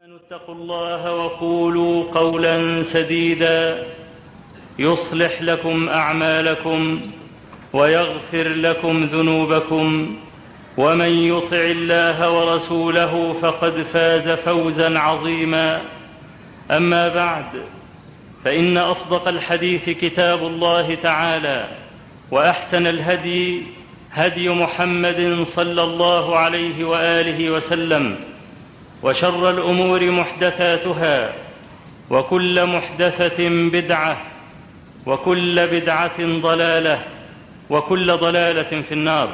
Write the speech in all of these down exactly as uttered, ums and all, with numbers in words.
اتقوا الله وقولوا قولا سديدا يصلح لكم أعمالكم ويغفر لكم ذنوبكم، ومن يطع الله ورسوله فقد فاز فوزا عظيما. أما بعد، فإن أصدق الحديث كتاب الله تعالى، وأحسن الهدي هدي محمد صلى الله عليه وآله وسلم، وشر الأمور محدثاتها، وكل محدثة بدعة، وكل بدعة ضلالة، وكل ضلالة في النار.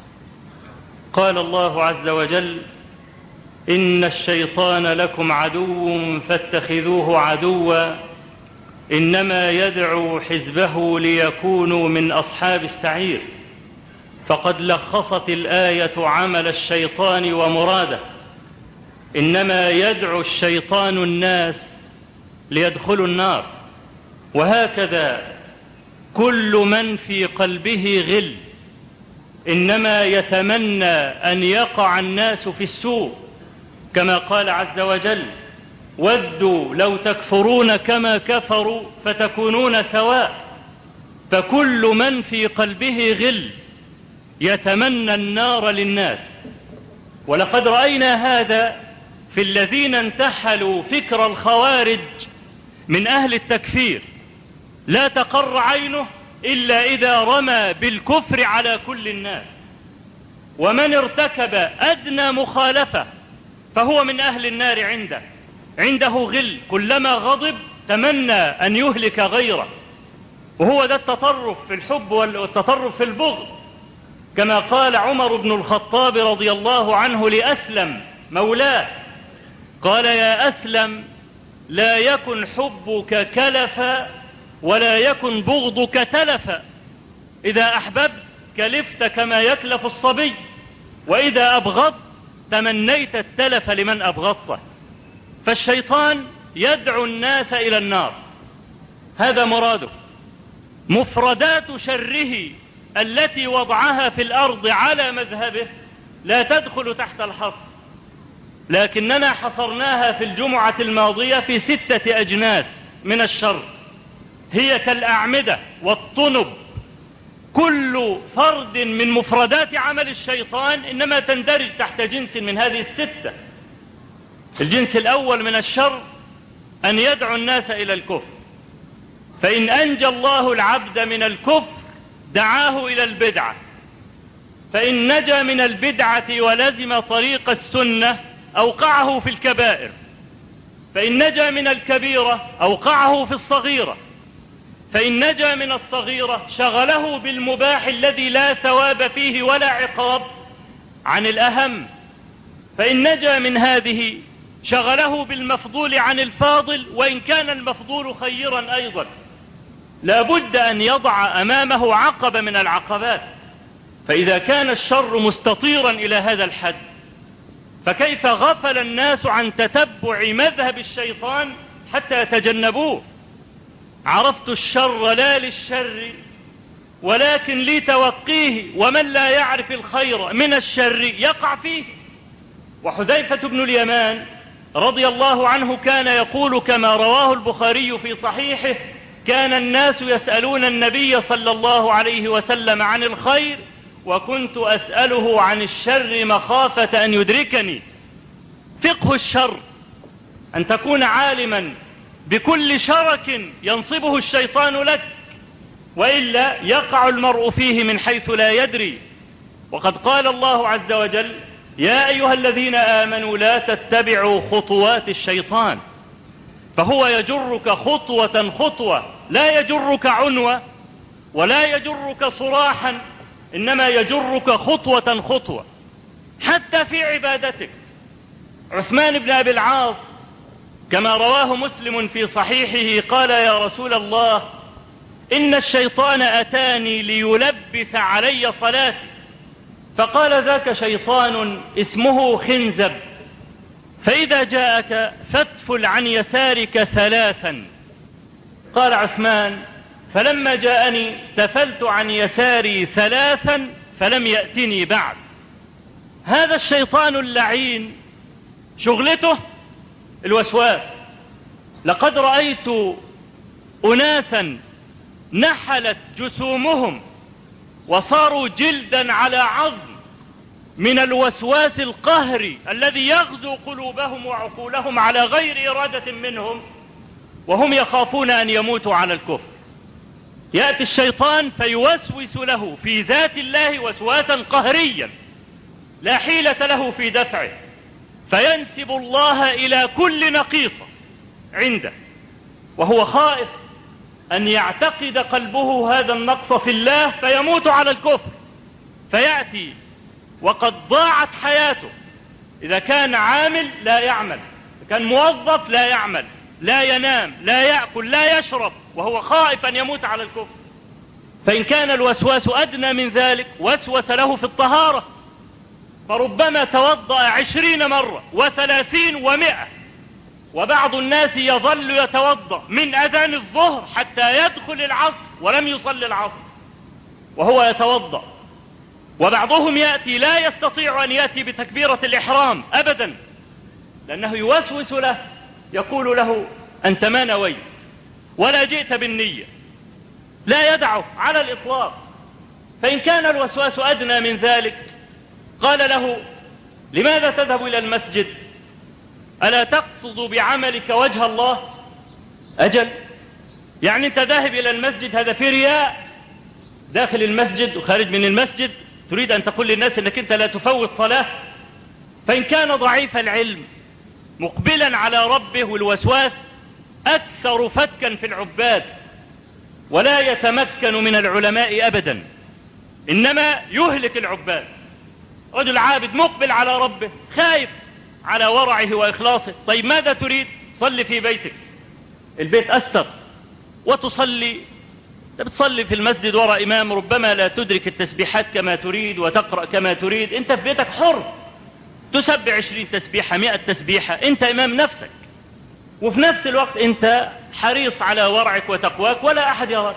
قال الله عز وجل: إن الشيطان لكم عدو فاتخذوه عدوا إنما يدعو حزبه ليكونوا من أصحاب السعير. فقد لخصت الآية عمل الشيطان ومراده: إنما يدعو الشيطان الناس ليدخلوا النار. وهكذا كل من في قلبه غل إنما يتمنى أن يقع الناس في السوء، كما قال عز وجل: ودوا لو تكفرون كما كفروا فتكونون سواء. فكل من في قلبه غل يتمنى النار للناس. ولقد رأينا هذا في الذين انتحلوا فكر الخوارج من أهل التكفير: لا تقر عينه إلا إذا رمى بالكفر على كل الناس، ومن ارتكب أدنى مخالفة فهو من أهل النار عنده عنده غل، كلما غضب تمنى أن يهلك غيره. وهو ده التطرف في الحب والتطرف في البغض، كما قال عمر بن الخطاب رضي الله عنه لأسلم مولاه: قال: يا أسلم، لا يكن حبك كلفا ولا يكن بغضك تلفا. إذا أحببت كلفت كما يكلف الصبي، وإذا أبغضت تمنيت التلف لمن أبغضته. فالشيطان يدعو الناس إلى النار، هذا مراده. مفردات شره التي وضعها في الأرض على مذهبه لا تدخل تحت الحصر، لكننا حصرناها في الجمعة الماضية في ستة أجناس من الشر، هي كالأعمدة والطنب. كل فرد من مفردات عمل الشيطان إنما تندرج تحت جنس من هذه الستة. الجنس الأول من الشر أن يدعو الناس إلى الكفر، فإن أنجى الله العبد من الكفر دعاه إلى البدعة، فإن نجا من البدعة ولزم طريق السنة أوقعه في الكبائر، فإن نجا من الكبيرة أوقعه في الصغيرة، فإن نجا من الصغيرة شغله بالمباح الذي لا ثواب فيه ولا عقاب عن الأهم، فإن نجا من هذه شغله بالمفضول عن الفاضل وإن كان المفضول خيرا أيضا. لا بد أن يضع أمامه عقبة من العقبات. فإذا كان الشر مستطيرا إلى هذا الحد، فكيف غفل الناس عن تتبع مذهب الشيطان حتى يتجنبوه؟ عرفت الشر لا للشر ولكن لتوقيه، ومن لا يعرف الخير من الشر يقع فيه. وحذيفة بن اليمان رضي الله عنه كان يقول كما رواه البخاري في صحيحه: كان الناس يسألون النبي صلى الله عليه وسلم عن الخير، وكنت أسأله عن الشر مخافة أن يدركني. فقه الشر أن تكون عالما بكل شرك ينصبه الشيطان لك، وإلا يقع المرء فيه من حيث لا يدري. وقد قال الله عز وجل: يا أيها الذين آمنوا لا تتبعوا خطوات الشيطان. فهو يجرك خطوة خطوة، لا يجرك عنوة ولا يجرك صراحا، إنما يجرك خطوة خطوة حتى في عبادتك. عثمان بن أبي العاص كما رواه مسلم في صحيحه قال: يا رسول الله، إن الشيطان أتاني ليلبس علي صلاتي. فقال: ذاك شيطان اسمه خنزب، فإذا جاءك فاتفل عن يسارك ثلاثا. قال عثمان: فلما جاءني تفلت عن يساري ثلاثا فلم يأتني بعد. هذا الشيطان اللعين شغلته الوسواس. لقد رأيت أناسا نحلت جسومهم وصاروا جلدا على عظم من الوسواس القهري الذي يغزو قلوبهم وعقولهم على غير إرادة منهم، وهم يخافون أن يموتوا على الكفر. يأتي الشيطان فيوسوس له في ذات الله وسواسا قهريا لا حيلة له في دفعه، فينسب الله إلى كل نقيصة عنده، وهو خائف أن يعتقد قلبه هذا النقص في الله فيموت على الكفر، فيأتي وقد ضاعت حياته. إذا كان عامل لا يعمل، إذا كان موظف لا يعمل، لا ينام، لا يأكل، لا يشرب، وهو خائف أن يموت على الكفر. فإن كان الوسواس أدنى من ذلك وسوس له في الطهارة، فربما توضأ عشرين مرة وثلاثين ومئة، وبعض الناس يظل يتوضأ من أذان الظهر حتى يدخل العصر ولم يصلي العصر وهو يتوضأ. وبعضهم يأتي لا يستطيع أن يأتي بتكبيرة الإحرام أبدا، لأنه يوسوس له، يقول له أنت ما نويت ولا جئت بالنية، لا يدعه على الإطلاق. فإن كان الوسواس أدنى من ذلك قال له لماذا تذهب إلى المسجد؟ ألا تقصد بعملك وجه الله؟ أجل، يعني أنت ذاهب إلى المسجد هذا في رياء، داخل المسجد وخارج من المسجد تريد أن تقول للناس أنك أنت لا تفوت صلاة. فإن كان ضعيف العلم مقبلا على ربه والوسواس أكثر فتكا في العباد، ولا يتمكن من العلماء أبدا، إنما يهلك العباد. رجل عابد مقبل على ربه خايف على ورعه وإخلاصه، طيب ماذا تريد؟ صلي في بيتك، البيت أستر، وتصلي. بتصلي في المسجد وراء إمام ربما لا تدرك التسبيحات كما تريد وتقرأ كما تريد، أنت في بيتك حر تسبح عشرين تسبيحة، مئة تسبيحة، أنت إمام نفسك، وفي نفس الوقت أنت حريص على ورعك وتقواك ولا أحد يراك.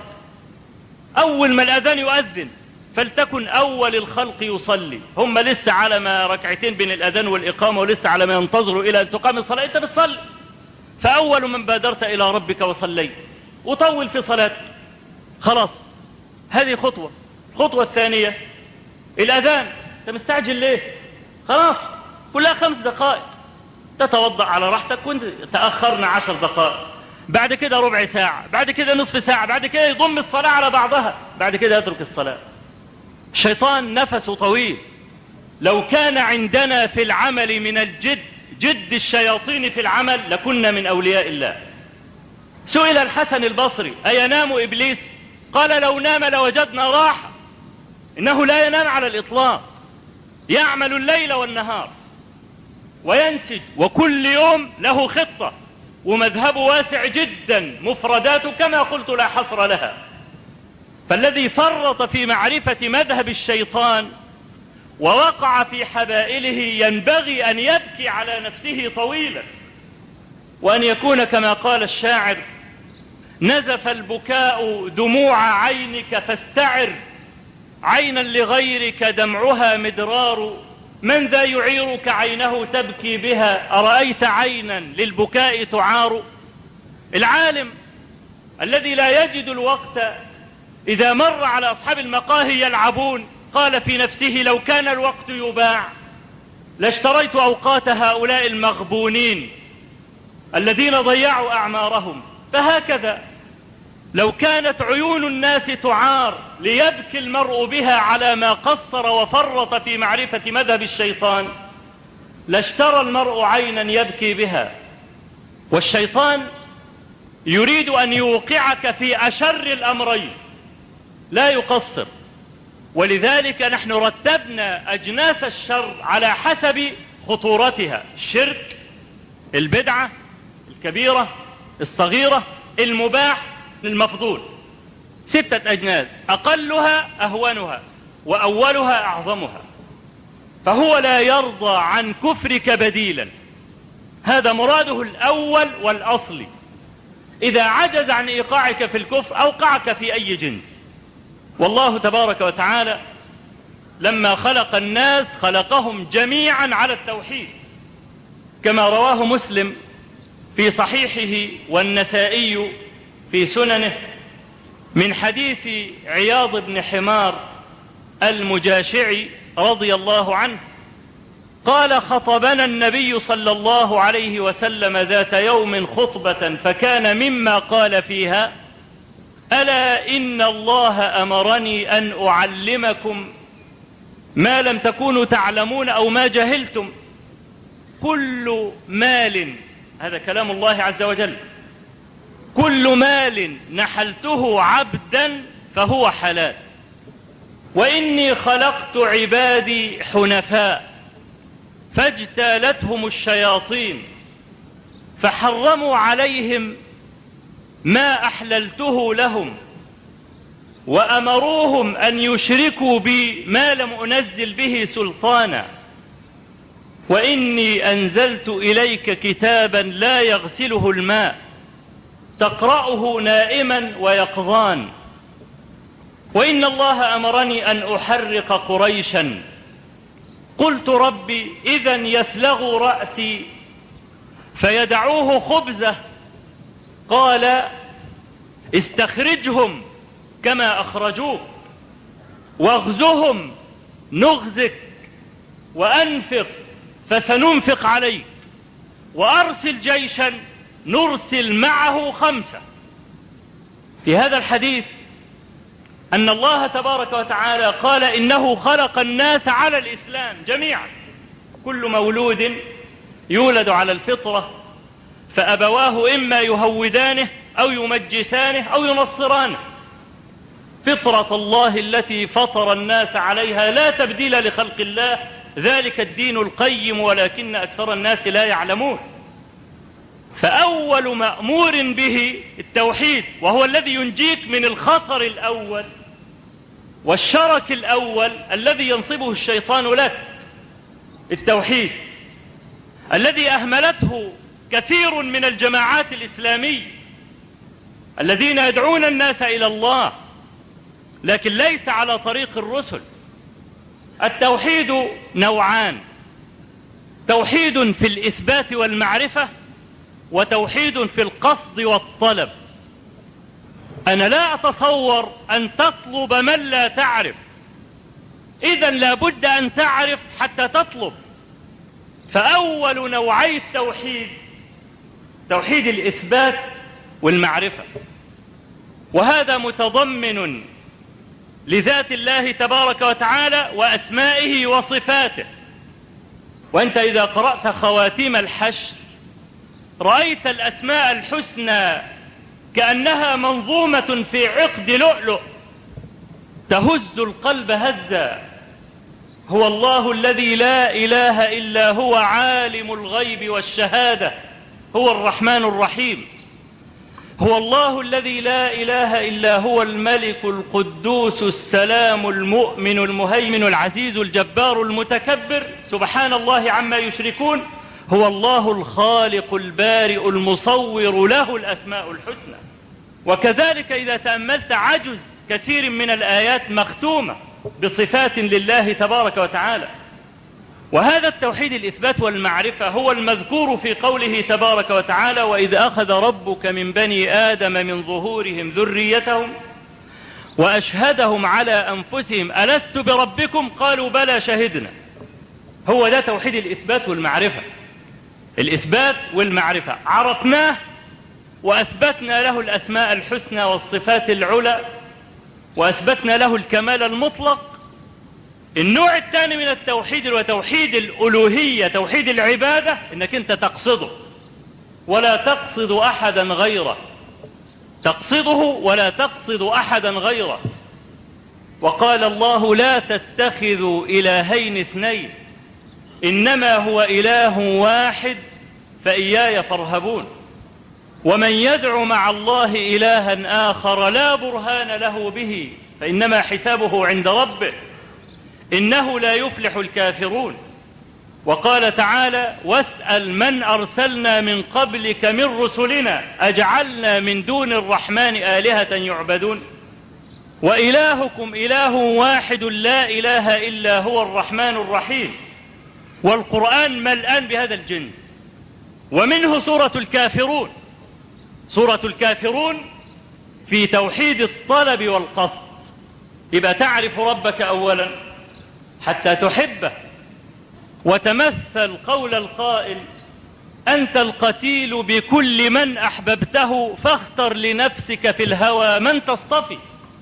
أول ما الأذان يؤذن فلتكن أول الخلق يصلي، هم لسه على ما ركعتين بين الأذان والإقامة ولسه على ما ينتظروا إلى أن تقام الصلاة، أنت بتصلي، فأول من بادرت إلى ربك وصليت وطول في صلاتك. خلاص، هذه خطوة. الخطوة الثانية الأذان، أنت مستعجل ليه؟ خلاص كلها خمس دقائق، تتوضأ على راحتك، وانت تأخرنا عشر دقائق، بعد كده ربع ساعة، بعد كده نصف ساعة، بعد كده يضم الصلاة على بعضها، بعد كده يترك الصلاة. الشيطان نفسه طويل. لو كان عندنا في العمل من الجد جد الشياطين في العمل لكنا من أولياء الله. سئل الحسن البصري أينام إبليس؟ قال لو نام لوجدنا راحة. إنه لا ينام على الإطلاق، يعمل الليل والنهار وينسج، وكل يوم له خطة، ومذهبه واسع جدا، مفرداته كما قلت لا حصر لها. فالذي فرط في معرفة مذهب الشيطان ووقع في حبائله ينبغي أن يبكي على نفسه طويلا، وأن يكون كما قال الشاعر نزف البكاء دموع عينك فاستعر، عينا لغيرك دمعها مدرار، من ذا يعيرك عينه تبكي بها، أرأيت عينا للبكاء تعار. العالم الذي لا يجد الوقت إذا مر على أصحاب المقاهي يلعبون قال في نفسه لو كان الوقت يباع لاشتريت أوقات هؤلاء المغبونين الذين ضيعوا أعمارهم. فهكذا لو كانت عيون الناس تعار ليبكي المرء بها على ما قصر وفرط في معرفة مذهب الشيطان لاشترى المرء عينا يبكي بها. والشيطان يريد أن يوقعك في أشر الأمرين، لا يقصر. ولذلك نحن رتبنا أجناس الشر على حسب خطورتها: الشرك، البدعة، الكبيرة، الصغيرة، المباح، المفضول. ستة أجناس، أقلها أهونها وأولها أعظمها. فهو لا يرضى عن كفرك بديلا، هذا مراده الأول والأصلي. إذا عجز عن إيقاعك في الكفر أوقعك في أي جنس. والله تبارك وتعالى لما خلق الناس خلقهم جميعا على التوحيد، كما رواه مسلم في صحيحه والنسائي في سننه من حديث عياض بن حمار المجاشعي رضي الله عنه قال: خطبنا النبي صلى الله عليه وسلم ذات يوم خطبة فكان مما قال فيها: ألا إن الله أمرني أن أعلمكم ما لم تكونوا تعلمون أو ما جهلتم. كل مال، هذا كلام الله عز وجل، كل مال نحلته عبدا فهو حلال، وإني خلقت عبادي حنفاء فاجتالتهم الشياطين فحرموا عليهم ما أحللته لهم وأمروهم أن يشركوا بي ما لم أنزل به سلطانا، وإني أنزلت إليك كتابا لا يغسله الماء تقرأه نائما ويقظان، وإن الله أمرني أن أحرق قريشا. قلت: ربي إذا يسلغ رأسي فيدعوه خبزه. قال: استخرجهم كما أخرجوك واغزهم نغزك وأنفق فسننفق عليك وأرسل جيشا نرسل معه خمسة. في هذا الحديث أن الله تبارك وتعالى قال: إنه خلق الناس على الإسلام جميعا، كل مولود يولد على الفطرة فأبواه إما يهودانه أو يمجسانه أو ينصرانه. فطرة الله التي فطر الناس عليها لا تبديل لخلق الله، ذلك الدين القيم ولكن أكثر الناس لا يعلمون. فأول مأمور به التوحيد، وهو الذي ينجيك من الخطر الأول والشرك الأول الذي ينصبه الشيطان لك. التوحيد الذي أهملته كثير من الجماعات الإسلامية الذين يدعون الناس إلى الله لكن ليس على طريق الرسل. التوحيد نوعان: توحيد في الإثبات والمعرفة، وتوحيد في القصد والطلب. أنا لا أتصور أن تطلب من لا تعرف، إذن لا بد أن تعرف حتى تطلب. فأول نوعي التوحيد توحيد الإثبات والمعرفة، وهذا متضمن لذات الله تبارك وتعالى وأسمائه وصفاته. وأنت إذا قرأت خواتيم الحشر رأيت الأسماء الحسنى كأنها منظومة في عقد لؤلؤ تهز القلب هزا. هو الله الذي لا إله إلا هو عالم الغيب والشهادة، هو الرحمن الرحيم. هو الله الذي لا إله إلا هو الملك القدوس السلام المؤمن المهيمن العزيز الجبار المتكبر، سبحان الله عما يشركون. هو الله الخالق البارئ المصور، له الأسماء الحسنى. وكذلك إذا تأملت عجز كثير من الآيات مختومة بصفات لله تبارك وتعالى. وهذا التوحيد الإثبات والمعرفة هو المذكور في قوله تبارك وتعالى: وإذ أخذ ربك من بني آدم من ظهورهم ذريتهم وأشهدهم على أنفسهم ألست بربكم قالوا بلى شهدنا. هو ده توحيد الإثبات والمعرفة. الإثبات والمعرفة عرفناه وأثبتنا له الأسماء الحسنى والصفات العلى وأثبتنا له الكمال المطلق. النوع الثاني من التوحيد هو توحيد الألوهية، توحيد العبادة، إنك أنت تقصده ولا تقصد أحدا غيره، تقصده ولا تقصد أحدا غيره. وقال الله: لا تتخذوا إلهين اثنين إنما هو إله واحد فإياي فارهبون. ومن يدع مع الله إلها آخر لا برهان له به فإنما حسابه عند ربه إنه لا يفلح الكافرون. وقال تعالى: واسأل من أرسلنا من قبلك من رسلنا أجعلنا من دون الرحمن آلهة يعبدون وإلهكم إله واحد لا إله إلا هو الرحمن الرحيم. والقرآن ملآن بهذا الجنس. ومنه سورة الكافرون. سورة الكافرون في توحيد الطلب والقصد. يبقى تعرف ربك أولا حتى تحبه، وتمثل قول القائل: أنت القتيل بكل من أحببته فاختر لنفسك في الهوى من تصطفي.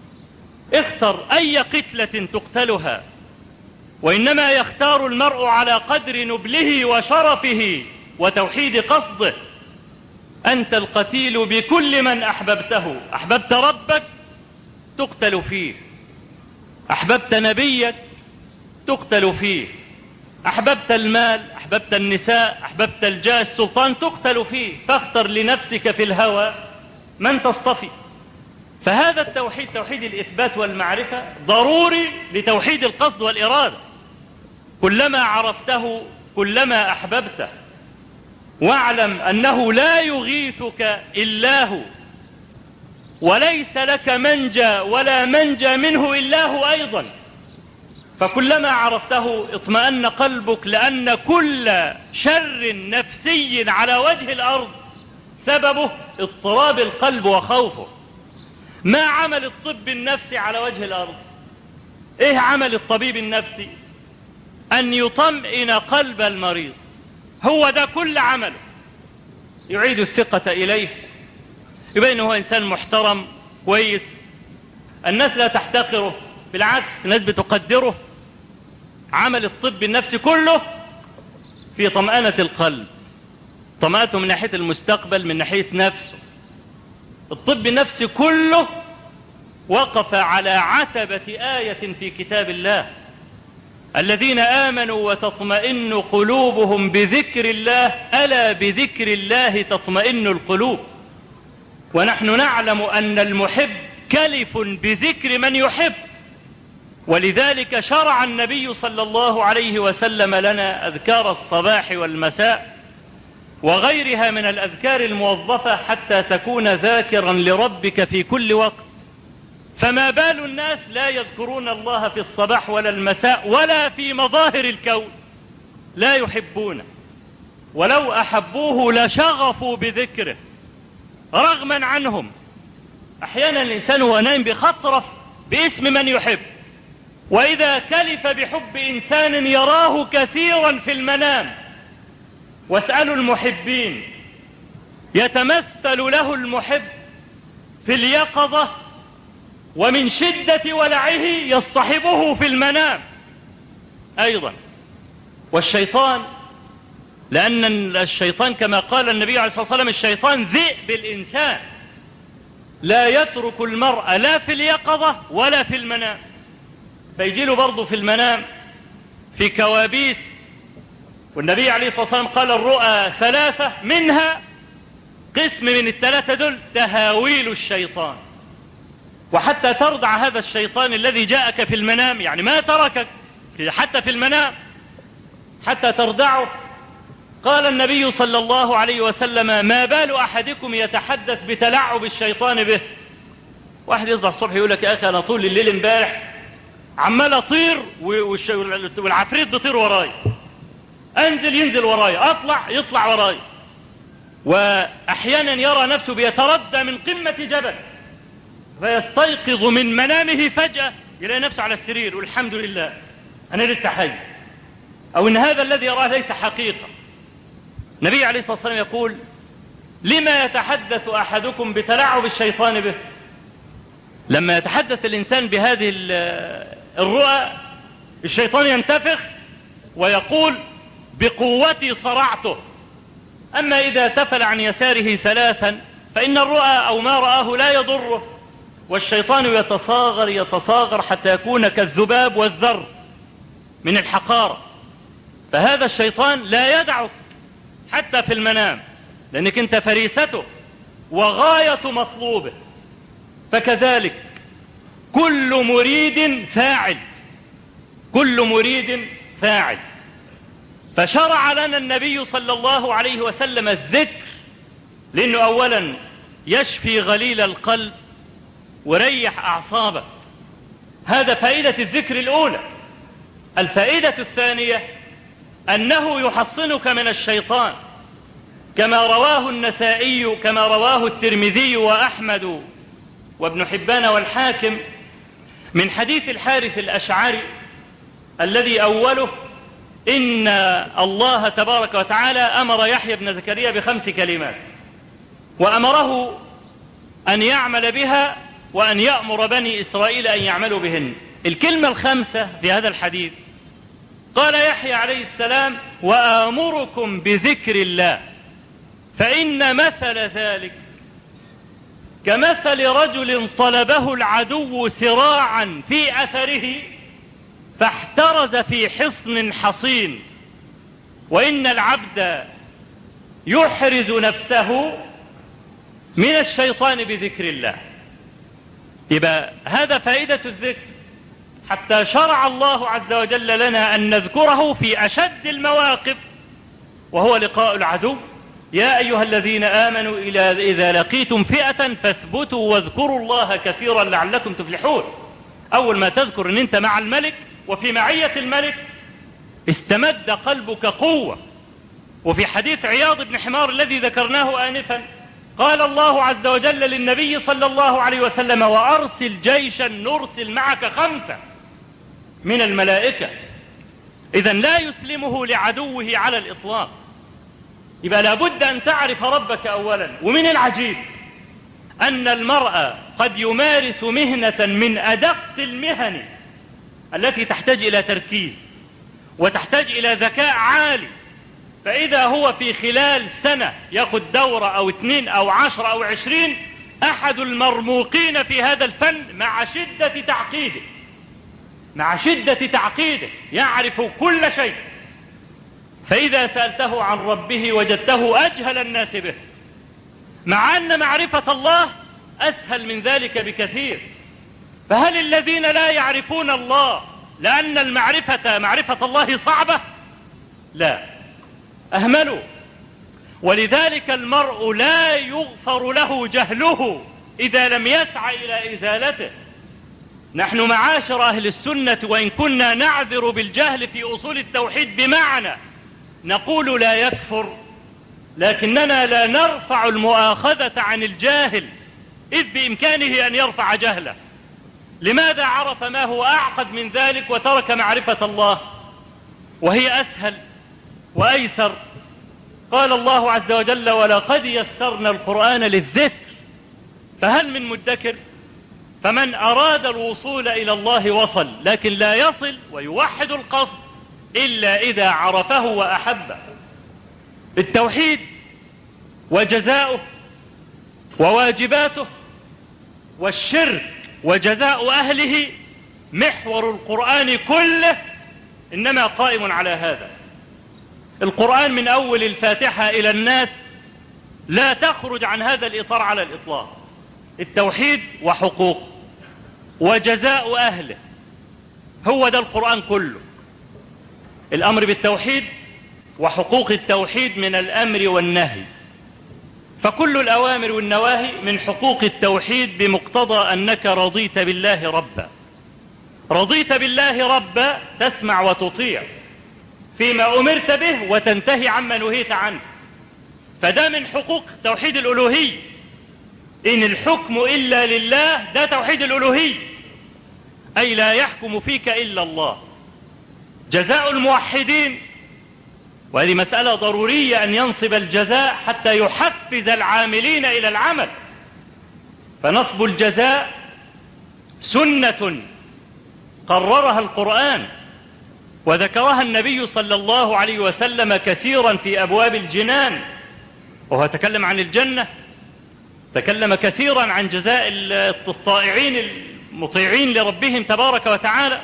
اختر أي قتلة تقتلها، وإنما يختار المرء على قدر نبله وشرفه وتوحيد قصده. أنت القتيل بكل من أحببته. أحببت ربك تقتل فيه، أحببت نبيك تقتل فيه، أحببت المال، أحببت النساء، أحببت الجاه، السلطان، تقتل فيه. فاختر لنفسك في الهوى من تصطفي. فهذا التوحيد، توحيد الإثبات والمعرفة، ضروري لتوحيد القصد والإرادة. كلما عرفته كلما أحببته. واعلم أنه لا يغيثك إلا هو، وليس لك منجى ولا منجى منه إلا هو أيضا. فكلما عرفته اطمأن قلبك، لأن كل شر نفسي على وجه الأرض سببه اضطراب القلب وخوفه. ما عمل الطب النفسي على وجه الأرض؟ ايه عمل الطبيب النفسي؟ أن يطمئن قلب المريض. هو ده كل عمله، يعيد الثقة إليه، يبين هو إنسان محترم كويس، الناس لا تحتقره، بالعكس الناس بتقدره. عمل الطب النفسي كله في طمأنة القلب، طمأنته من ناحية المستقبل، من ناحية نفسه. الطب النفسي كله وقف على عتبة آية في كتاب الله: الذين آمنوا وتطمئن قلوبهم بذكر الله، ألا بذكر الله تطمئن القلوب. ونحن نعلم أن المحب كلف بذكر من يحب، ولذلك شرع النبي صلى الله عليه وسلم لنا أذكار الصباح والمساء وغيرها من الأذكار الموظفة حتى تكون ذاكرا لربك في كل وقت. فما بال الناس لا يذكرون الله في الصباح ولا المساء ولا في مظاهر الكون، لا يحبونه، ولو أحبوه لشغفوا بذكره رغما عنهم. أحيانا الإنسان هو نايم بخطرف باسم من يحب، وإذا كلف بحب إنسان يراه كثيرا في المنام. واسألوا المحبين، يتمثل له المحب في اليقظة، ومن شدة ولعه يصطحبه في المنام أيضا. والشيطان، لأن الشيطان كما قال النبي عليه الصلاة والسلام: الشيطان ذئب الإنسان، لا يترك المرء لا في اليقظة ولا في المنام. فيجيله برضه في المنام في كوابيس. والنبي عليه الصلاة والسلام قال: الرؤى ثلاثة، منها قسم من الثلاثة دول تهاويل الشيطان. وحتى ترضع هذا الشيطان الذي جاءك في المنام، يعني ما تركك حتى في المنام، حتى ترضعه، قال النبي صلى الله عليه وسلم: ما بال أحدكم يتحدث بتلعب الشيطان به. واحد يصدع الصبح يقول لك: يا أخي أنا طول الليل امبارح عمال أطير والعفريت بيطير وراي، أنزل ينزل وراي، أطلع يطلع وراي. وأحيانا يرى نفسه بيتردى من قمة جبل، فيستيقظ من منامه فجأة يلاقي نفسه على السرير والحمد لله أنا لسه حي، أو إن هذا الذي يراه ليس حقيقة. النبي عليه الصلاة والسلام يقول: لما يتحدث أحدكم بتلعب الشيطان به؟ لما يتحدث الإنسان بهذه الرؤى الشيطان ينتفخ ويقول: بقوتي صرعته. أما إذا تفل عن يساره ثلاثا فإن الرؤى أو ما رآه لا يضره، والشيطان يتصاغر يتصاغر حتى يكون كالذباب والذر من الحقارة. فهذا الشيطان لا يدعك حتى في المنام، لأنك أنت فريسته وغاية مطلوبه. فكذلك كل مريد فاعل، كل مريد فاعل. فشرع لنا النبي صلى الله عليه وسلم الذكر، لأنه أولا يشفي غليل القلب وريح أعصابه، هذا فائدة الذكر الأولى. الفائدة الثانية أنه يحصنك من الشيطان، كما رواه النسائي كما رواه الترمذي وأحمد وابن حبان والحاكم من حديث الحارث الأشعري الذي أوله إن الله تبارك وتعالى أمر يحيى بن زكريا بخمس كلمات، وأمره أن يعمل بها وأن يأمر بني إسرائيل أن يعملوا بهن. الكلمة الخامسة في هذا الحديث قال يحيى عليه السلام: وآمركم بذكر الله، فإن مثل ذلك كمثل رجل طلبه العدو سراعا في أثره فاحترز في حصن حصين، وإن العبد يحرز نفسه من الشيطان بذكر الله. يبقى هذا فائدة الذكر، حتى شرع الله عز وجل لنا أن نذكره في أشد المواقف وهو لقاء العدو. يا أيها الذين آمنوا إذا لقيتم فئة فاثبتوا واذكروا الله كثيرا لعلكم تفلحون. أول ما تذكر أن أنت مع الملك وفي معية الملك استمد قلبك قوة. وفي حديث عياض بن حمار الذي ذكرناه آنفا قال الله عز وجل للنبي صلى الله عليه وسلم: وأرسل جيشا نرسل معك خمسة من الملائكة. إذن لا يسلمه لعدوه على الإطلاق. يبقى لابد أن تعرف ربك أولا. ومن العجيب أن المرء قد يمارس مهنة من أدق المهن التي تحتاج إلى تركيز وتحتاج إلى ذكاء عالي، فإذا هو في خلال سنة يأخذ دورة أو اثنين أو عشر أو عشرين أحد المرموقين في هذا الفن مع شدة تعقيده مع شدة تعقيده يعرف كل شيء. فإذا سألته عن ربه وجدته أجهل الناس به، مع أن معرفة الله أسهل من ذلك بكثير. فهل الذين لا يعرفون الله لأن المعرفة معرفة الله صعبة؟ لا، أهملوا. ولذلك المرء لا يغفر له جهله إذا لم يسعى إلى إزالته. نحن معاشر أهل السنة وإن كنا نعذر بالجهل في أصول التوحيد بمعنى نقول لا يكفر، لكننا لا نرفع المؤاخذة عن الجاهل إذ بإمكانه أن يرفع جهله. لماذا عرف ما هو أعقد من ذلك وترك معرفة الله وهي أسهل وأيسر؟ قال الله عز وجل: ولقد يسرنا القرآن للذكر فهل من مدكر؟ فمن أراد الوصول إلى الله وصل، لكن لا يصل ويوحد القصد إلا إذا عرفه وأحبه. التوحيد وجزاؤه وواجباته والشرك وجزاء أهله محور القرآن كله إنما قائم على هذا. القرآن من أول الفاتحة إلى الناس لا تخرج عن هذا الإطار على الإطلاق. التوحيد وحقوق وجزاء أهله، هو ده القرآن كله. الأمر بالتوحيد وحقوق التوحيد من الأمر والنهي، فكل الأوامر والنواهي من حقوق التوحيد بمقتضى أنك رضيت بالله ربا. رضيت بالله ربا تسمع وتطيع فيما أمرت به وتنتهي عما نهيت عنه، فده من حقوق توحيد الألوهية. إن الحكم إلا لله، ده توحيد الألوهية، أي لا يحكم فيك إلا الله. جزاء الموحدين، وهذه مسألة ضرورية أن ينصب الجزاء حتى يحفز العاملين إلى العمل. فنصب الجزاء سنة قررها القرآن وذكرها النبي صلى الله عليه وسلم كثيرا في أبواب الجنان، وهو تكلم عن الجنة، تكلم كثيرا عن جزاء الطائعين المطيعين لربهم تبارك وتعالى،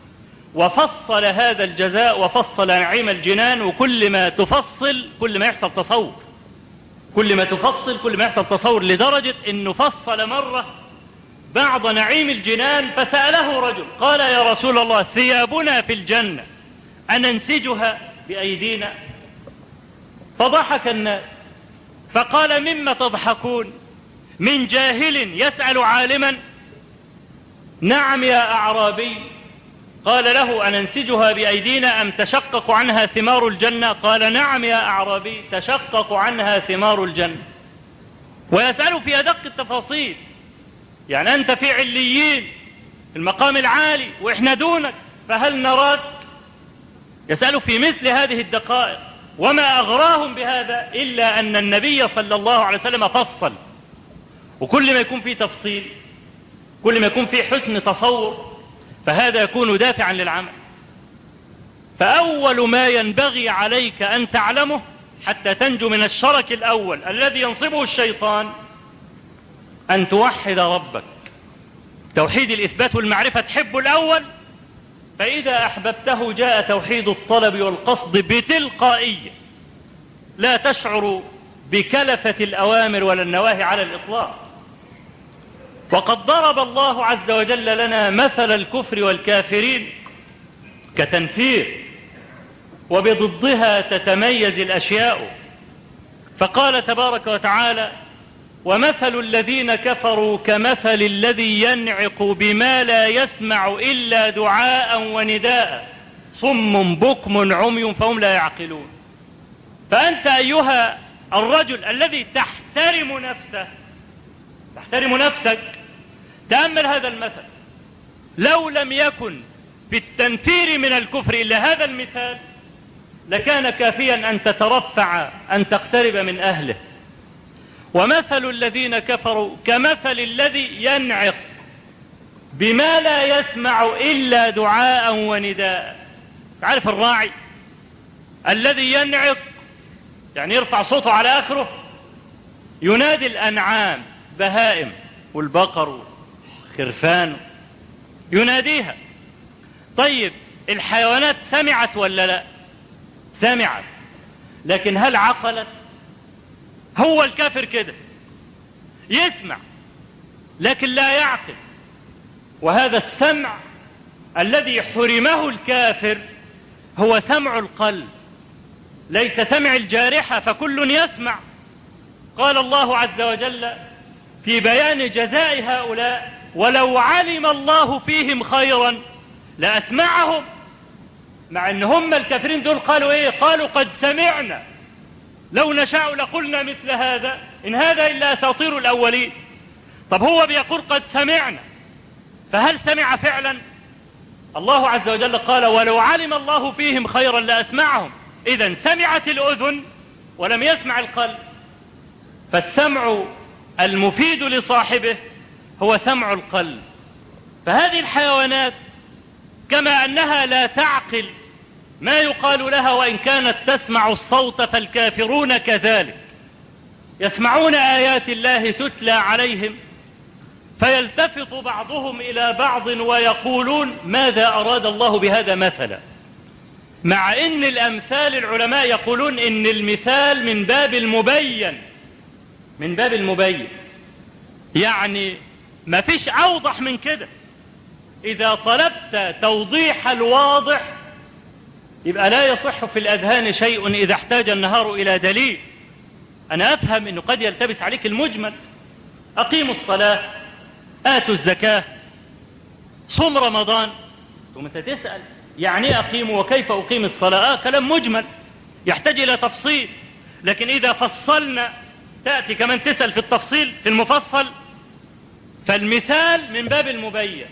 وفصل هذا الجزاء وفصل نعيم الجنان. وكل ما تفصل كل ما يحصل تصور، كل ما تفصل كل ما يحصل تصور، لدرجة انه فصل مرة بعض نعيم الجنان فسأله رجل قال: يا رسول الله، ثيابنا في الجنة أننسجها بأيدينا؟ فضحك الناس فقال: مما تضحكون؟ من جاهل يسأل عالما؟ نعم يا أعرابي، قال له أننسجها بأيدينا أم تشقق عنها ثمار الجنة؟ قال نعم يا أعرابي، تشقق عنها ثمار الجنة. ويسأل في أدق التفاصيل، يعني أنت في عليين في المقام العالي وإحنا دونك، فهل نراك؟ يسأل في مثل هذه الدقائق. وما أغراهم بهذا إلا أن النبي صلى الله عليه وسلم فصل، وكل ما يكون فيه تفصيل، كل ما يكون فيه حسن تصور، فهذا يكون دافعا للعمل. فأول ما ينبغي عليك أن تعلمه حتى تنجو من الشرك الأول الذي ينصبه الشيطان، أن توحد ربك. توحيد الإثبات والمعرفة تحب الأول، فإذا أحببته جاء توحيد الطلب والقصد بتلقائية، لا تشعر بكلفة الأوامر ولا النواهي على الإطلاق. وقد ضرب الله عز وجل لنا مثل الكفر والكافرين كتنفير، وبضدها تتميز الأشياء. فقال تبارك وتعالى: ومثل الذين كفروا كمثل الذي ينعق بما لا يسمع إلا دعاء ونداء صم بكم عمي فهم لا يعقلون. فأنت أيها الرجل الذي تحترم نفسه، تحترم نفسك، تأمل هذا المثل. لو لم يكن في التنفير من الكفر إلا هذا المثال لكان كافيا أن تترفع، أن تقترب من أهله. ومثل الذين كفروا كمثل الذي ينعق بما لا يسمع إلا دعاء ونداء. تعرف الراعي الذي ينعق يعني يرفع صوته على آخره، ينادي الأنعام، بهائم والبقر والخرفان، يناديها. طيب الحيوانات سمعت ولا لا؟ سمعت، لكن هل عقلت؟ هو الكافر كده، يسمع لكن لا يعقل. وهذا السمع الذي حرمه الكافر هو سمع القلب، ليس سمع الجارحة، فكل يسمع. قال الله عز وجل في بيان جزاء هؤلاء: ولو علم الله فيهم خيرا لأسمعهم. مع ان هم الكافرين دول قالوا ايه؟ قالوا قد سمعنا لو نشاء لقلنا مثل هذا إن هذا إلا أساطير الأولين. طب هو بيقول قد سمعنا، فهل سمع فعلا؟ الله عز وجل قال: ولو علم الله فيهم خيرا لأسمعهم. إذن سمعت الأذن ولم يسمع القلب. فالسمع المفيد لصاحبه هو سمع القلب. فهذه الحيوانات كما أنها لا تعقل ما يقال لها وإن كانت تسمع الصوت، فالكافرون كذلك يسمعون آيات الله تتلى عليهم فيلتفت بعضهم إلى بعض ويقولون ماذا أراد الله بهذا مثلا. مع إن الأمثال العلماء يقولون إن المثال من باب المبين، من باب المبين، يعني ما فيش أوضح من كده. إذا طلبت توضيح الواضح يبقى لا يصح في الأذهان شيء إذا احتاج النهار إلى دليل. أنا أفهم أنه قد يلتبس عليك المجمل: أقيموا الصلاة، آتوا الزكاة، صم رمضان. ثم أنت تسأل يعني أقيم وكيف أقيم الصلاة؟ آه كلام مجمل يحتاج إلى تفصيل. لكن إذا فصلنا تأتي كمان تسأل في التفصيل في المفصل. فالمثال من باب المبين،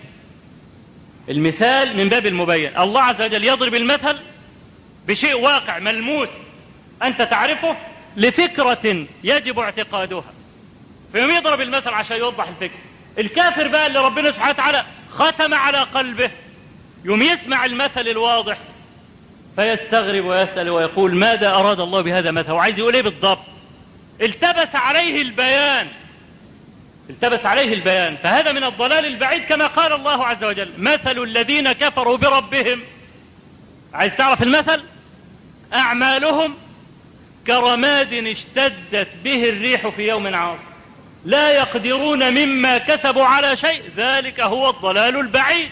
المثال من باب المبين. الله عز وجل يضرب المثل بشيء واقع ملموس أنت تعرفه لفكرة يجب اعتقادها، فيوم يضرب المثل عشان يوضح الفكرة. الكافر بقى اللي ربنا سبحانه وتعالى ختم على قلبه يوم يسمع المثل الواضح فيستغرب ويسأل ويقول ماذا أراد الله بهذا مثل؟ وعايز يقول ايه بالضبط؟ التبس عليه البيان، التبس عليه البيان. فهذا من الضلال البعيد كما قال الله عز وجل: مثل الذين كفروا بربهم. عايز تعرف المثل؟ أعمالهم كرماد اشتدت به الريح في يوم عاصف لا يقدرون مما كسبوا على شيء ذلك هو الضلال البعيد.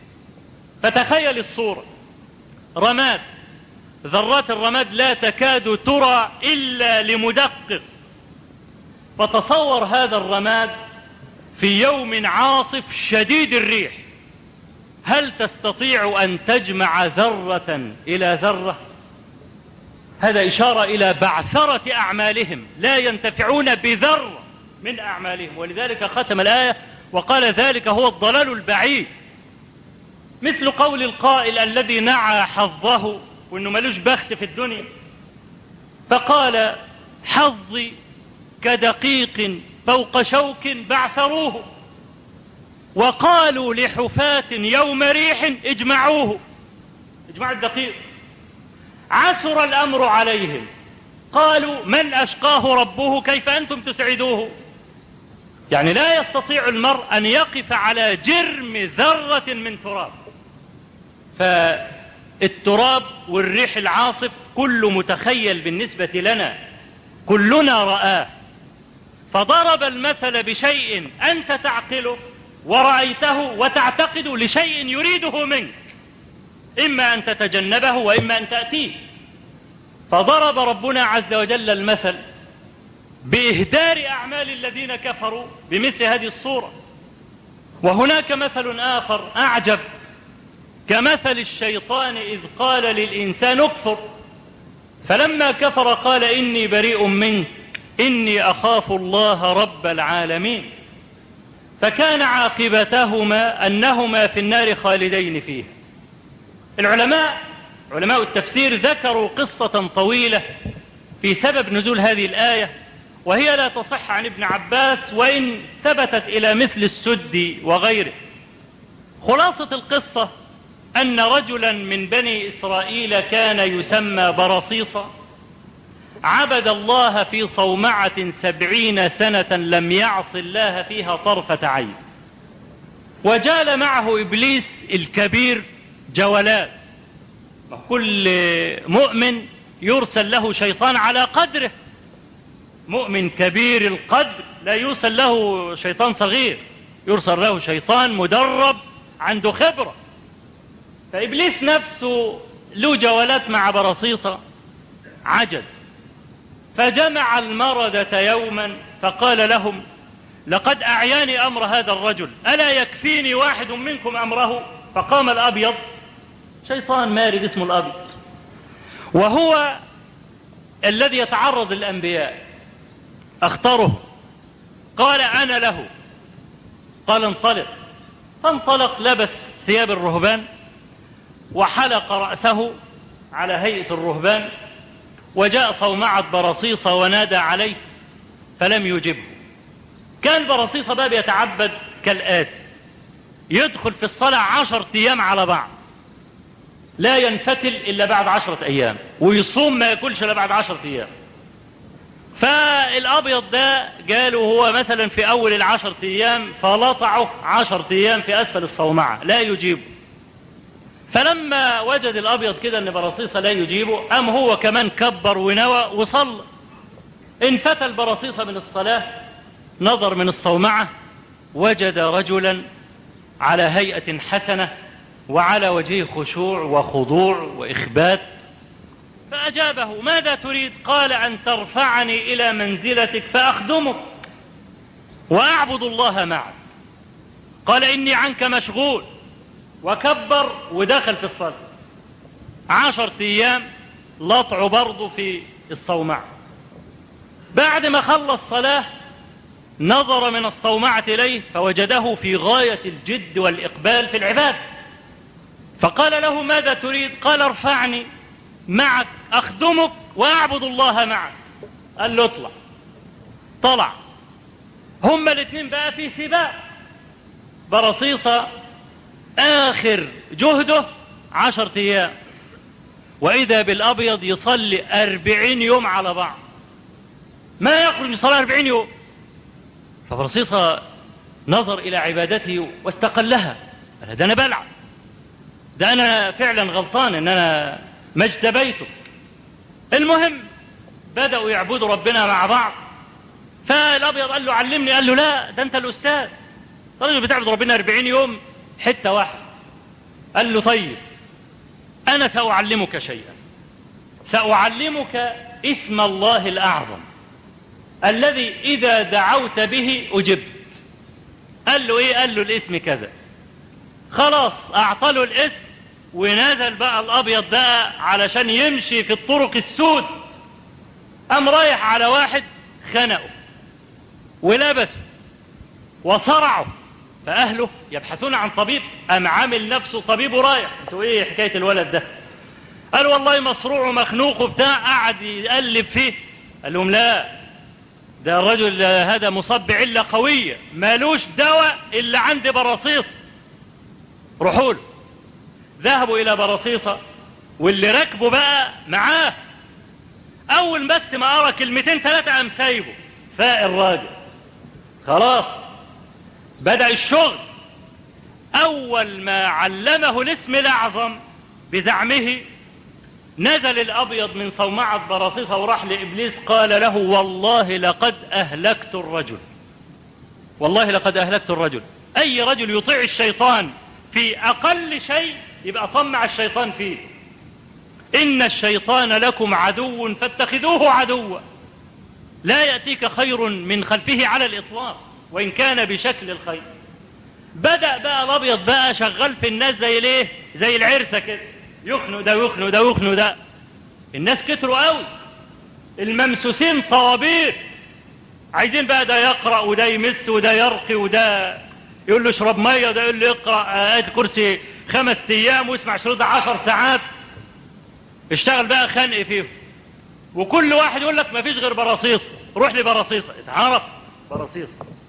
فتخيل الصورة: رماد، ذرات الرماد لا تكاد ترى إلا لمدقق. فتصور هذا الرماد في يوم عاصف شديد الريح، هل تستطيع أن تجمع ذرة إلى ذرة؟ هذا إشارة إلى بعثرة أعمالهم، لا ينتفعون بذرة من أعمالهم. ولذلك ختم الآية وقال ذلك هو الضلال البعيد، مثل قول القائل الذي نعى حظه وإنه ملوش بخت في الدنيا، فقال حظي كدقيق فوق شوك بعثروه، وقالوا لحفاة يوم ريح اجمعوه. اجمعوا الدقيق. عسر الأمر عليهم، قالوا من أشقاه ربه كيف أنتم تسعدوه. يعني لا يستطيع المرء أن يقف على جرم ذرة من تراب. فالتراب والريح العاصف كل متخيل بالنسبة لنا، كلنا رآه. فضرب المثل بشيء أنت تعقله ورأيته وتعتقد لشيء يريده منك، إما أن تتجنبه وإما أن تأتيه. فضرب ربنا عز وجل المثل بإهدار أعمال الذين كفروا بمثل هذه الصورة. وهناك مثل آخر أعجب، كمثل الشيطان إذ قال للإنسان اكفر، فلما كفر قال إني بريء منك إني أخاف الله رب العالمين. فكان عاقبتهما أنهما في النار خالدين فيها. العلماء علماء التفسير ذكروا قصة طويلة في سبب نزول هذه الآية، وهي لا تصح عن ابن عباس وإن ثبتت إلى مثل السد وغيره. خلاصة القصة أن رجلا من بني إسرائيل كان يسمى برصيصا، عبد الله في صومعة سبعين سنة لم يعص الله فيها طرفة عين، وجال معه إبليس الكبير جولات. كل مؤمن يرسل له شيطان على قدره، مؤمن كبير القدر لا يرسل له شيطان صغير، يرسل له شيطان مدرب عنده خبرة. فإبليس نفسه له جولات مع برصيصة عجز، فجمع المردة يوما فقال لهم لقد أعياني أمر هذا الرجل، ألا يكفيني واحد منكم أمره؟ فقام الأبيض، شيطان مارد اسمه الأبيض، وهو الذي يتعرض للأنبياء، اختاره، قال أنا له. قال انطلق، فانطلق، لبس ثياب الرهبان وحلق رأسه على هيئة الرهبان، وجاء صومعة برصيصة ونادى عليه فلم يجبه. كان برصيصة باب يتعبد كالآتي: يدخل في الصلاة عشر أيام على بعض، لا ينفتل إلا بعد عشرة أيام، ويصوم ما يأكلش إلا بعد عشرة أيام. فالأبيض ده قالوا هو مثلا في أول العشر أيام فلطعه عشر أيام في أسفل الصومعة لا يجيبه. فلما وجد الأبيض كده أن برصيصة لا يجيبه، أم هو كمان كبر ونوى وصلى. انفتل برصيصة من الصلاة، نظر من الصومعة وجد رجلا على هيئة حسنة وعلى وجهه خشوع وخضوع وإخبات، فأجابه: ماذا تريد؟ قال: أن ترفعني إلى منزلتك فأخدمك وأعبد الله معك. قال: إني عنك مشغول. وكبر ودخل في الصلاة. عشر أيام لطع برضه في الصومعة. بعد ما خلص صلاة نظر من الصومعة إليه فوجده في غاية الجد والإقبال في العبادة، فقال له: ماذا تريد؟ قال: ارفعني معك أخدمك وأعبد الله معك. قال له: اطلع. طلع. هما الاثنين بقى في سباق. برصيصة آخر جهده عشر أيام، وإذا بالأبيض يصلي أربعين يوم على بعض، ما يخرج يصلي أربعين يوم. فبرصيصة نظر إلى عبادته واستقلها، قال: ده أنا بلعب، ده أنا فعلا غلطان إن أنا ما اجتبيته. المهم بدأوا يعبدوا ربنا مع بعض. فالأبيض قال له: علمني. قال له: لا، ده أنت الأستاذ، طيب بتعبد ربنا أربعين يوم حتة واحدة. قال له: طيب أنا سأعلمك شيئا، سأعلمك اسم الله الأعظم الذي إذا دعوت به أجبت. قال له: إيه؟ قال له: الاسم كذا. خلاص اعطله الاسم، ونزل بقى الابيض ده علشان يمشي في الطرق السود. قام رايح على واحد خنقه ولبسه وصرعه، فاهله يبحثون عن طبيب، قام عامل نفسه طبيب ورايح. انتوا ايه حكايه الولد ده؟ قال والله مصروع ومخنوق وبتاع. قعد يقلب فيه، قال لهم لا، ده الرجل هذا مصاب بعله قويه مالوش دواء الا عند براصيص، روحوا له. ذهبوا الى براصيصه، واللي راكبه بقى معاه. اول بس ما قرا كلمتين ثلاثه قام سايبه. فاق الراجل خلاص، بدأ الشغل. اول ما علمه الاسم الاعظم بزعمه، نزل الابيض من صومعة براصيصة وراح لابليس، قال له والله لقد اهلكت الرجل، والله لقد اهلكت الرجل. اي رجل يطيع الشيطان في اقل شيء يبقى طمع الشيطان فيه. ان الشيطان لكم عدو فاتخذوه عدوا، لا يأتيك خير من خلفه على الاطلاق وان كان بشكل الخير. بدأ بقى الابيض بقى شغال في الناس زي ليه زي العرسة كده، يخنق ده ويخنق ده ويخنق ده. الناس كتروا قوي، الممسوسين طوابير، عايزين بقى ده يقرأ وده يمس وده يرقي وده يقول له اشرب ميه وده يقول له اقرأ آيات كرسي خمس ايام واسمع شريط عشر ساعات. اشتغل بقى خنق فيه، وكل واحد يقول لك ما فيش غير براصيص، روح لبراصيص. اتعرف براصيص،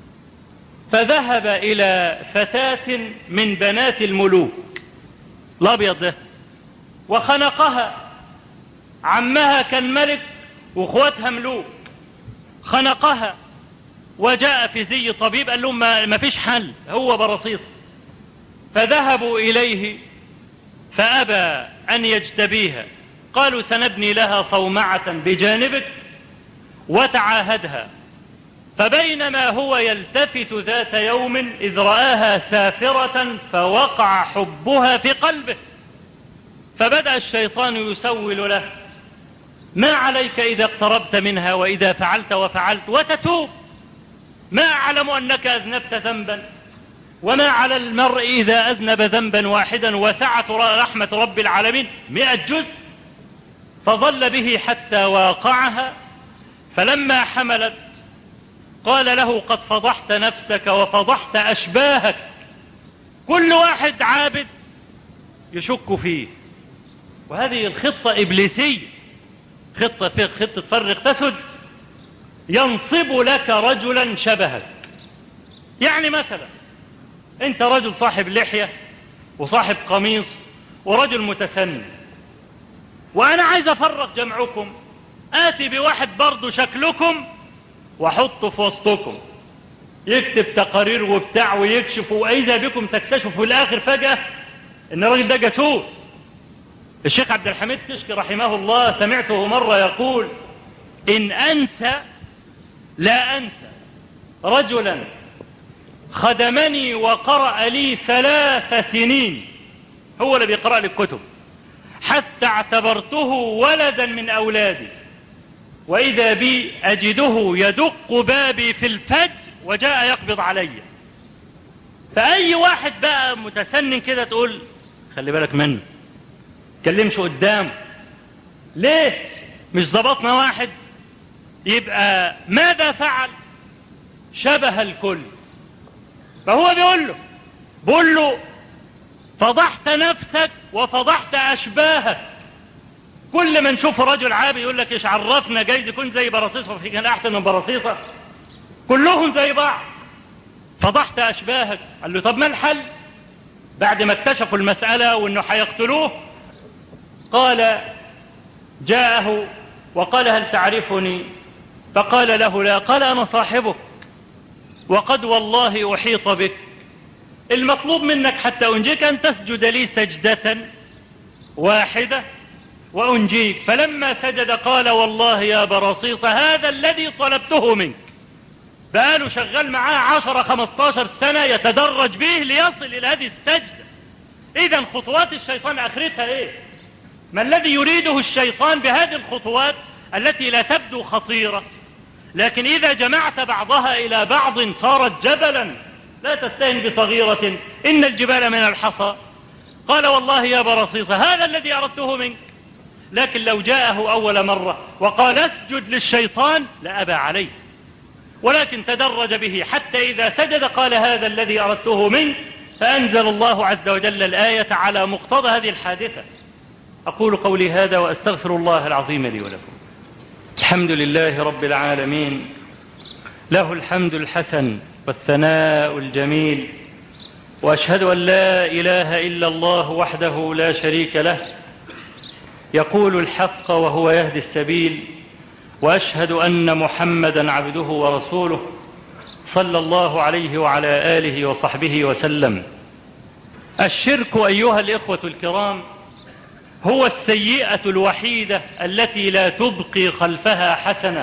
فذهب الى فتاة من بنات الملوك الابيض ده وخنقها. عمها كان ملك واخواتها ملوك، خنقها وجاء في زي طبيب، قال لهم ما فيش حل، هو براصيص. فذهبوا اليه فابى ان يجتبيها، قالوا سنبني لها صومعة بجانبك وتعاهدها. فبينما هو يلتفت ذات يوم إذ رآها سافرة فوقع حبها في قلبه، فبدأ الشيطان يسول له ما عليك إذا اقتربت منها وإذا فعلت وفعلت وتتوب، ما أعلم أنك أذنبت ذنبا، وما على المرء إذا أذنب ذنبا واحدا وسعة رحمة رب العالمين مئة جزء. فظل به حتى واقعها، فلما حملت قال له قد فضحت نفسك وفضحت أشباهك. كل واحد عابد يشك فيه، وهذه الخطة إبليسية، خطة في خطة فرق تسد، ينصب لك رجلا شبهك. يعني مثلا انت رجل صاحب لحية وصاحب قميص ورجل متسنن، وانا عايز افرق جمعكم، اتي بواحد برضو شكلكم وحطه في وسطكم يكتب تقارير وبتاع ويكشف، واذا بكم تكتشفوا في الاخر فجأة ان الراجل ده جاسوس. الشيخ عبد الحميد كشك رحمه الله سمعته مرة يقول ان انسى لا انسى رجلا خدمني وقرأ لي ثلاث سنين، هو اللي بيقرأ لي الكتب، حتى اعتبرته ولدا من أولادي، وإذا بي أجده يدق بابي في الفجر وجاء يقبض علي. فأي واحد بقى متسنن كده تقول خلي بالك منه، كلمش قدامه ليه؟ مش ضبطنا واحد؟ يبقى ماذا فعل؟ شبه الكل. فهو بيقول له بيقول له فضحت نفسك وفضحت أشباهك. كل ما نشوف رجل عابي يقول لك ايش عرفنا، جايز يكون زي براصيصة وفي كان احسن من براصيصة، كلهم زي بعض. فضحت أشباهك. قال له طب ما الحل بعد ما اكتشفوا المسألة وانه حيقتلوه؟ قال جاءه وقال هل تعرفني؟ فقال له لا. قال أنا صاحبك وقد والله أحيط بك، المطلوب منك حتى أنجيك أن تسجد لي سجدة واحدة وأنجيك. فلما سجد قال والله يا براصيص هذا الذي طلبته منك. بقاله شغال معاه عشر خمستاشر سنة يتدرج به ليصل إلى هذه السجدة. إذن خطوات الشيطان آخرتها إيه؟ ما الذي يريده الشيطان بهذه الخطوات التي لا تبدو خطيرة، لكن إذا جمعت بعضها إلى بعض صارت جبلا لا تستهن بصغيرة إن الجبال من الحصى. قال والله يا برصيصة هذا الذي أردته منك، لكن لو جاءه أول مرة وقال اسجد للشيطان لأبى عليه، ولكن تدرج به حتى إذا سجد قال هذا الذي أردته منك، فأنزل الله عز وجل الآية على مقتضى هذه الحادثة. أقول قولي هذا وأستغفر الله العظيم لي ولكم. الحمد لله رب العالمين، له الحمد الحسن والثناء الجميل، وأشهد أن لا إله إلا الله وحده لا شريك له يقول الحق وهو يهدي السبيل، وأشهد أن محمدا عبده ورسوله صلى الله عليه وعلى آله وصحبه وسلم. الشرك أيها الإخوة الكرام هو السيئة الوحيدة التي لا تبقي خلفها حسنة،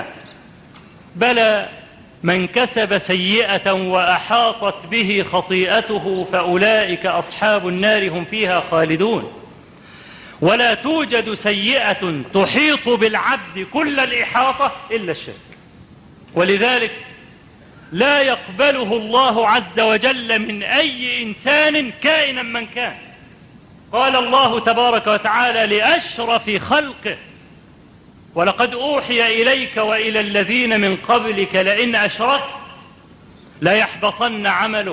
بلى من كسب سيئة وأحاطت به خطيئته فأولئك أصحاب النار هم فيها خالدون. ولا توجد سيئة تحيط بالعبد كل الإحاطة إلا الشرك، ولذلك لا يقبله الله عز وجل من أي إنسان كائنا من كان. قال الله تبارك وتعالى لأشرف خلقه ولقد أوحي إليك وإلى الذين من قبلك لئن أشركت ليحبطن عملك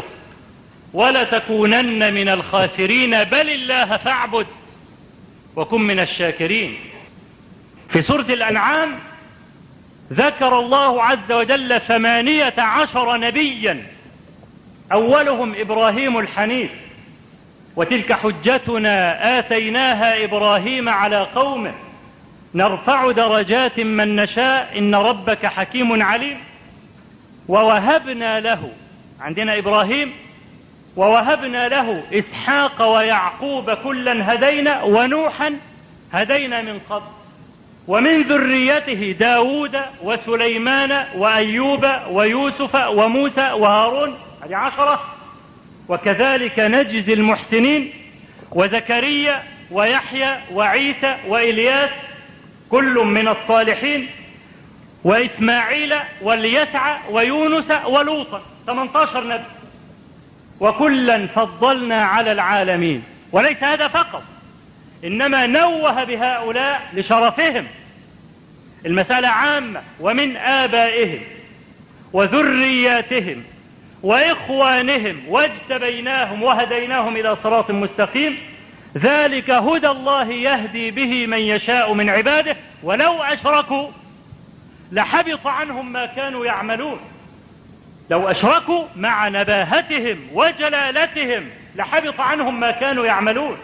ولتكونن من الخاسرين بل الله فاعبد وكن من الشاكرين. في سورة الأنعام ذكر الله عز وجل ثمانية عشر نبيا أولهم إبراهيم الحنيف، وتلك حجتنا آتيناها إبراهيم على قومه نرفع درجات من نشاء إن ربك حكيم عليم. ووهبنا له، عندنا إبراهيم، ووهبنا له إسحاق ويعقوب كلا هدينا ونوحا هدينا من قبل ومن ذريته داود وسليمان وأيوب ويوسف وموسى وهارون، هذه عشرة. وكذلك نجزي المحسنين، وزكريا ويحيى وعيسى وإلياس كل من الصالحين، وإسماعيل واليسع ويونس ولوطا، ثمانية عشر نبي، وكلا فضلنا على العالمين. وليس هذا فقط، إنما نوه بهؤلاء لشرفهم، المسألة عامة، ومن آبائهم وذرياتهم وإخوانهم واجتبيناهم وهديناهم إلى صراط مستقيم، ذلك هدى الله يهدي به من يشاء من عباده ولو أشركوا لحبط عنهم ما كانوا يعملون. لو أشركوا مع نباهتهم وجلالتهم لحبط عنهم ما كانوا يعملون.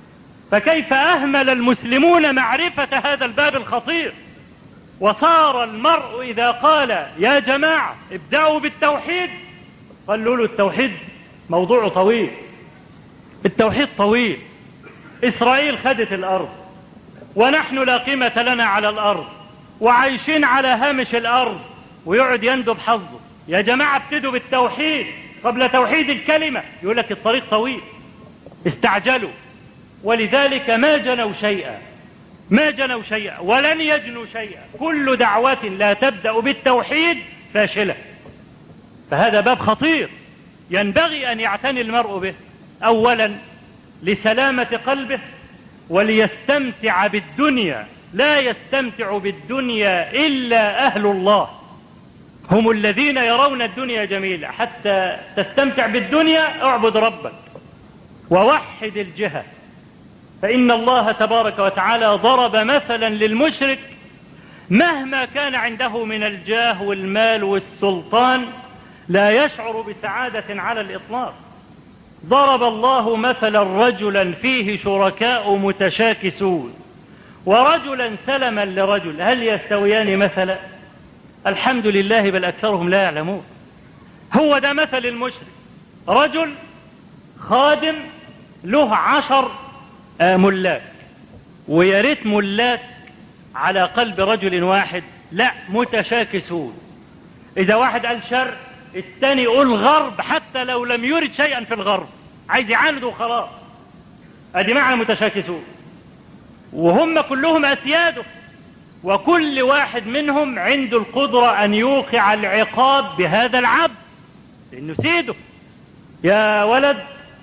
فكيف أهمل المسلمون معرفة هذا الباب الخطير، وصار المرء إذا قال يا جماعة ابدأوا بالتوحيد قالوا له التوحيد موضوع طويل، التوحيد طويل، إسرائيل خدت الأرض ونحن لا قيمة لنا على الأرض وعايشين على هامش الأرض، ويقعد يندب حظه. يا جماعة ابتدوا بالتوحيد قبل توحيد الكلمة، يقول لك الطريق طويل، استعجلوا، ولذلك ما جنوا شيئا، ما جنوا شيئا ولن يجنوا شيئا. كل دعوة لا تبدأ بالتوحيد فاشلة. فهذا باب خطير ينبغي أن يعتني المرء به، أولا لسلامة قلبه وليستمتع بالدنيا. لا يستمتع بالدنيا إلا أهل الله، هم الذين يرون الدنيا جميلة. حتى تستمتع بالدنيا اعبد ربك ووحد الجهة، فإن الله تبارك وتعالى ضرب مثلا للمشرك مهما كان عنده من الجاه والمال والسلطان لا يشعر بسعادة على الإطلاق. ضرب الله مثلا رجلا فيه شركاء متشاكسون ورجلا سلما لرجل، هل يستويان مثلا؟ الحمد لله بل أكثرهم لا يعلمون. هو ده مثل المشرك، رجل خادم له عشر ملاك، وياريت ملاك على قلب رجل واحد، لا متشاكسون. إذا واحد قال شرق الثاني يقول غرب، حتى لو لم يرد شيئا في الغرب، عايز يعاند وخلاص. ادي معنى متشاكسون، وهم كلهم أسياده، وكل واحد منهم عنده القدرة أن يوقع العقاب بهذا العبد لأنه سيده. يا ولد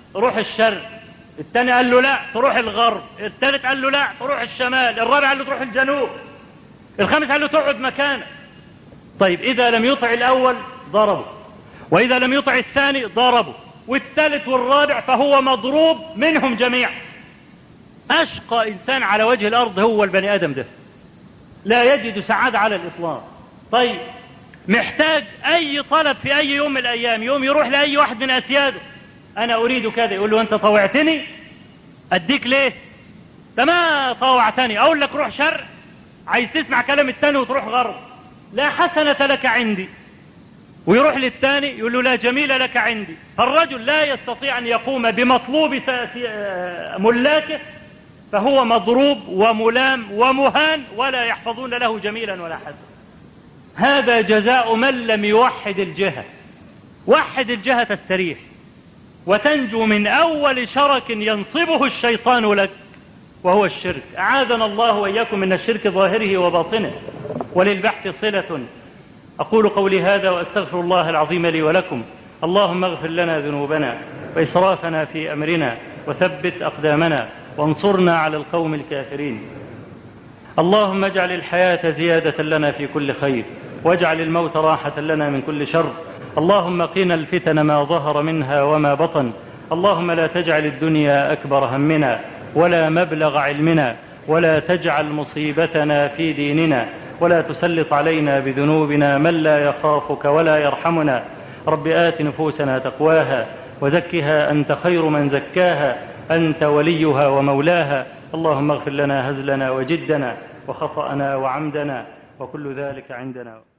روح الشرق، الثاني قال له لا تروح الغرب، الثالث قال له لا تروح الشمال، الرابع قال له تروح الجنوب، الخامس قال له تقعد مكانك. طيب إذا لم يطع الأول ضربه، وإذا لم يطع الثاني ضربه، والثالث والرابع فهو مضروب منهم جميعا. أشقى إنسان على وجه الأرض هو البني آدم ده، لا يجد سعادة على الإطلاق. طيب محتاج أي طلب في أي يوم من الأيام، يوم يروح لأي واحد من أسياده أنا أريد كذا، يقول له أنت طوعتني أديك ليه؟ أنت ما طوعتني، أقول لك روح شرق عايز تسمع كلام التاني وتروح غرب، لا حسنة لك عندي. ويروح للثاني يقول له لا جميل لك عندي. فالرجل لا يستطيع أن يقوم بمطلوب ملاكه، فهو مضروب وملام ومهان، ولا يحفظون له جميلا ولا حسنا. هذا جزاء من لم يوحد الجهة. وحد الجهة تستريح وتنجو من أول شرك ينصبه الشيطان لك، وهو الشرك. أعاذنا الله وإياكم من الشرك ظاهره وباطنه. وللبحث صلة. أقول قولي هذا وأستغفر الله العظيم لي ولكم. اللهم اغفر لنا ذنوبنا وإسرافنا في أمرنا وثبت أقدامنا وانصرنا على القوم الكافرين. اللهم اجعل الحياة زيادة لنا في كل خير، واجعل الموت راحة لنا من كل شر. اللهم قنا الفتن ما ظهر منها وما بطن. اللهم لا تجعل الدنيا أكبر همنا ولا مبلغ علمنا، ولا تجعل مصيبتنا في ديننا، ولا تسلط علينا بذنوبنا من لا يخافك ولا يرحمنا. رب آت نفوسنا تقواها وزكها أنت خير من زكاها، أنت وليها ومولاها. اللهم اغفر لنا هزلنا وجدنا وخطأنا وعمدنا وكل ذلك عندنا.